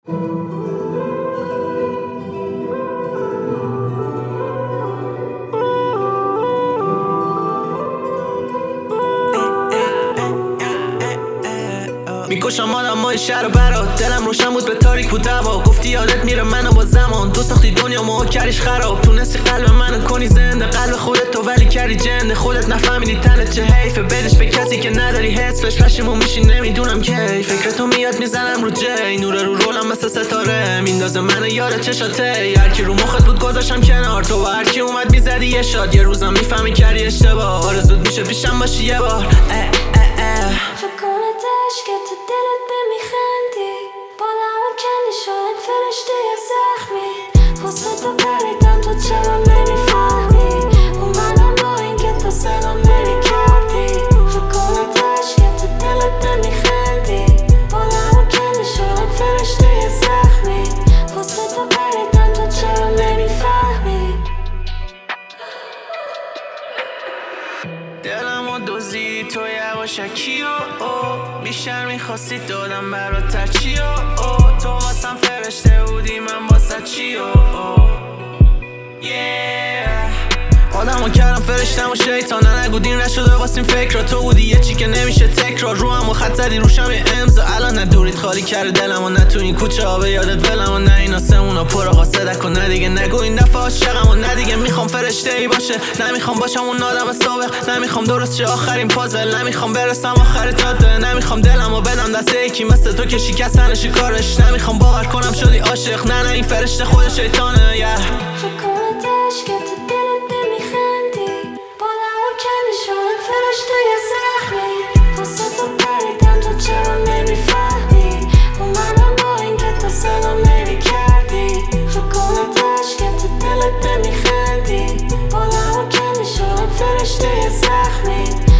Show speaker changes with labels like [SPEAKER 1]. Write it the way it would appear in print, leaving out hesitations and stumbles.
[SPEAKER 1] میکشم آدمای شهر برات، دلم روشن بود به تاریک بود هوا. گفتی یادت میره منو با زمان، تو ساختی دنیا ما کریش خراب. تونستی قلب منو کنی زنده، قلب خودت تو ولی کردی جنده. خودت نفهمیدی تنت چه حیفه، بدش به کسی که نداری حسش. پشیمون میشی نمیدونم کی، فکرتو میاد میزنم رو جی. نور رو رولم مثل ستاره میندازه منو یاد چشاته. هر کی رو مخت بود گذاشتم کنار تو، و هر کی اومد میزدی یه شاد. یه روزم میفهمی کردی اشتباه، آرزوت میشه پیشم باشی یه بار.
[SPEAKER 2] فکرتش که تو دلت بمیخندی، با لبا کندی شاید فرشته یا زخمی. حسن تو پریدم تو چرا نمیفهمی، اومدم با این که تو صدا نمیکردی. فکرتش که تو دلت بمیخندی، با لبا کندی شاید فرشته یا زخمی. حسن تو پریدم تو چرا نمیفهمی.
[SPEAKER 1] دلمو دوزی تو یواشکی بیشتر میخواستی دادم برات ترچی تو واسم فرشته بودی من واسه چی آدمو کردم فرشتم و شیطانه، نگو دین رد شده واسیم فکر. تو بودی یه چی که نمیشه تکرار، رو هم و خط زدی روشم یه امضا. الان نه دوریت خالی کرده دلم و نه تو این کوچه ها به یادت ولم و نه این آسمونا پر قاصدک و نه دیگه نگو این دفعه عاشقم و نه دیگه میخوام فرشته ای باشه. نمیخوام باشم اون آدم سابق، نمیخوام درست چه آخرین پازل، نمیخوام برسم آخر جاده. نمیخوام دلمو بدم دست یکی مثل تو که شکستن شکارش. نمیخوام باور کنم شدی عاشق، نه این فرشته خود شیطانه.
[SPEAKER 2] فکرتش که تو دلت بمیخندی، با لبا کندی شاید فرشته یا زخمی. واسه تو پریدم تو چرا نمیفهمی، اومدم با این که تو صدا نمیکردی. فکرتش که تو دلت بمیخندی، با لبا کندی شاید فرشته یا زخمی.